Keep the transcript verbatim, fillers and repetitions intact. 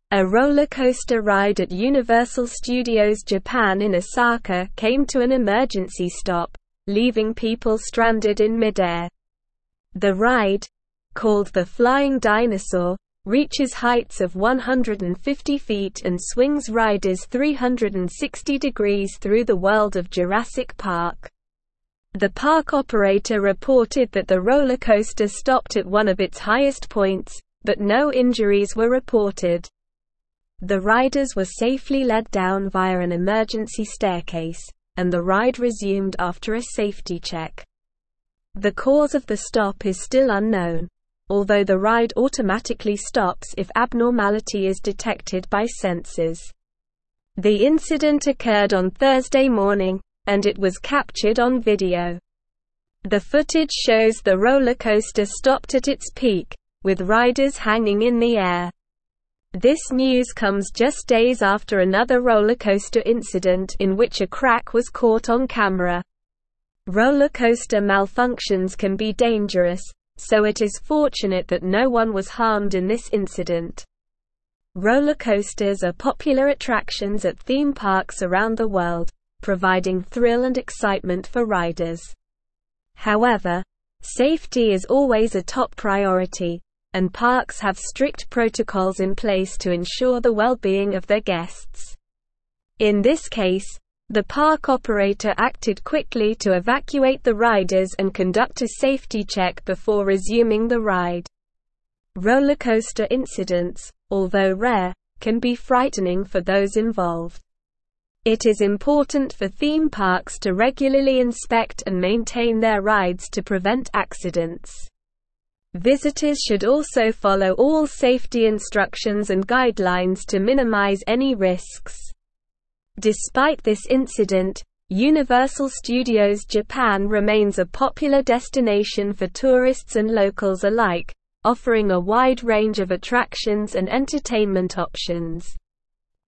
A roller coaster ride at Universal Studios Japan in Osaka came to an emergency stop, leaving people stranded in midair. The ride, called the Flying Dinosaur, reaches heights of one hundred fifty feet and swings riders three hundred sixty degrees through the world of Jurassic Park. The park operator reported that the roller coaster stopped at one of its highest points, but no injuries were reported. The riders were safely led down via an emergency staircase, and the ride resumed after a safety check. The cause of the stop is still unknown, although the ride automatically stops if abnormality is detected by sensors. The incident occurred on Thursday morning, and it was captured on video. The footage shows the roller coaster stopped at its peak, with riders hanging in the air. This news comes just days after another roller coaster incident in which a crack was caught on camera. Roller coaster malfunctions can be dangerous, so it is fortunate that no one was harmed in this incident. Roller coasters are popular attractions at theme parks around the world, providing thrill and excitement for riders. However, safety is always a top priority, and parks have strict protocols in place to ensure the well-being of their guests. In this case, the park operator acted quickly to evacuate the riders and conduct a safety check before resuming the ride. Roller coaster incidents, although rare, can be frightening for those involved. It is important for theme parks to regularly inspect and maintain their rides to prevent accidents. Visitors should also follow all safety instructions and guidelines to minimize any risks. Despite this incident, Universal Studios Japan remains a popular destination for tourists and locals alike, offering a wide range of attractions and entertainment options.